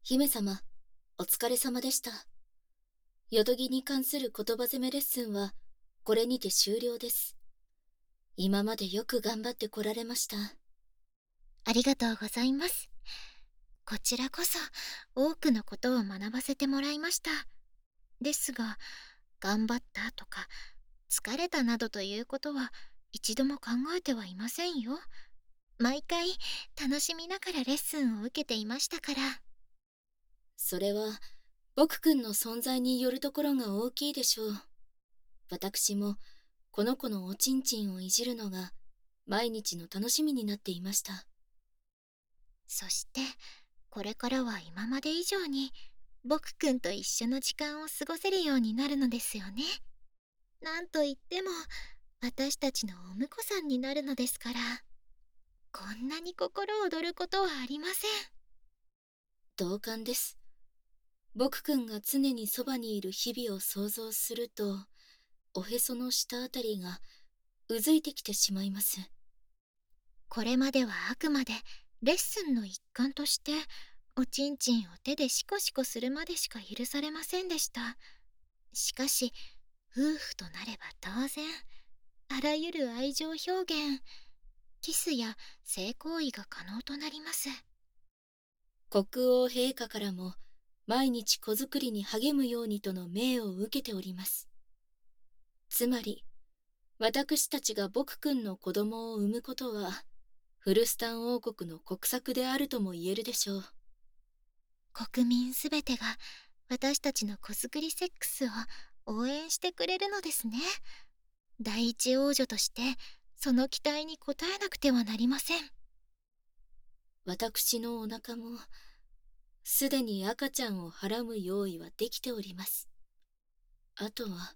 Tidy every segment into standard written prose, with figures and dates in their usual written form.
姫様、お疲れ様でした。よどぎに関する言葉攻めレッスンは、これにて終了です。今までよく頑張ってこられました。 ありがとうございます。こちらこそ多くのことを学ばせてもらいました。ですが、頑張ったとか疲れたなどということは一度も考えてはいませんよ。毎回楽しみながらレッスンを受けていましたから。 それは、僕くんの存在によるところが大きいでしょう。私も、この子のおちんちんをいじるのが、毎日の楽しみになっていました。 そしてこれからは今まで以上に僕くんと一緒の時間を過ごせるようになるのですよね。なんといっても私たちのお婿さんになるのですから、こんなに心躍ることはありません。 同感です。僕くんが常にそばにいる日々を想像すると、おへその下あたりがうずいてきてしまいます。 これまではあくまでレッスンの一環としておちんちんを手でシコシコするまでしか許されませんでした。しかし夫婦となれば当然あらゆる愛情表現、キスや性行為が可能となります。 国王陛下からも毎日子作りに励むようにとの命を受けております。つまり、私たちが僕くんの子供を産むことは、フルスタン王国の国策であるとも言えるでしょう。 国民すべてが私たちの子作りセックスを応援してくれるのですね。第一王女としてその期待に応えなくてはなりません。 私のお腹も、すでに赤ちゃんをはらむ用意はできております。あとは、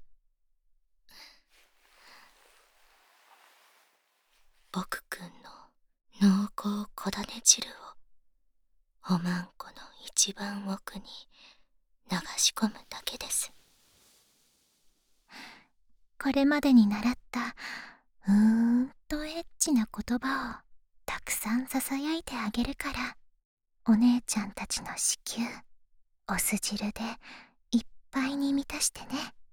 僕くんの濃厚小種汁を、おまんこの一番奥に流し込むだけです。 これまでに習ったうーんとエッチな言葉をたくさんささやいてあげるから、お姉ちゃんたちの子宮お酢汁でいっぱいに満たしてね。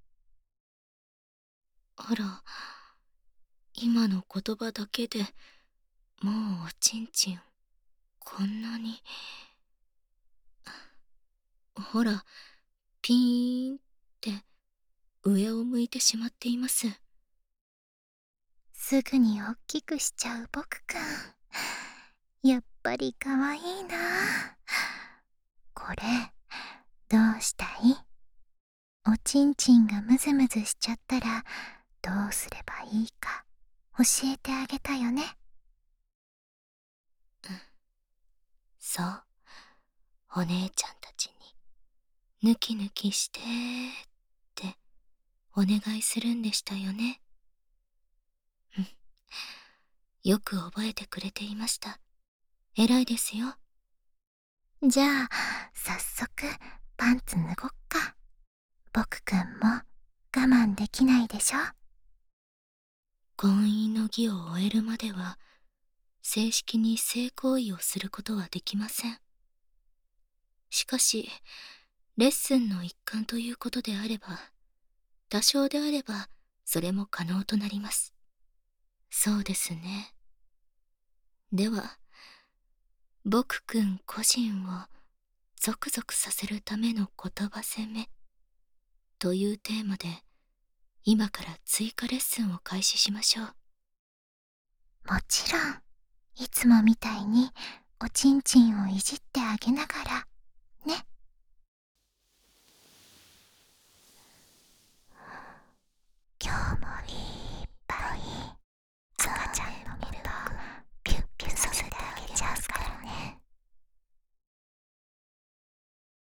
あら、今の言葉だけでもうおちんちんこんなに。ほら、ピーンって上を向いてしまっています。 すぐにおっきくしちゃう僕くん、やっぱりかわいいな。これどうしたい？おちんちんがムズムズしちゃったらどうすればいいか教えてあげたよね。 そう、お姉ちゃんたちにヌキヌキしてってお願いするんでしたよね。よく覚えてくれていました。偉いですよ。 じゃあ早速パンツ脱ごっか。僕くんも我慢できないでしょ。 婚姻の儀を終えるまでは、正式に性行為をすることはできません。しかし、レッスンの一環ということであれば、多少であれば、それも可能となります。そうですね。では、僕くん個人をゾクゾクさせるための言葉攻めというテーマで、今から追加レッスンを開始しましょう。 もちろんいつもみたいにおちんちんをいじってあげなが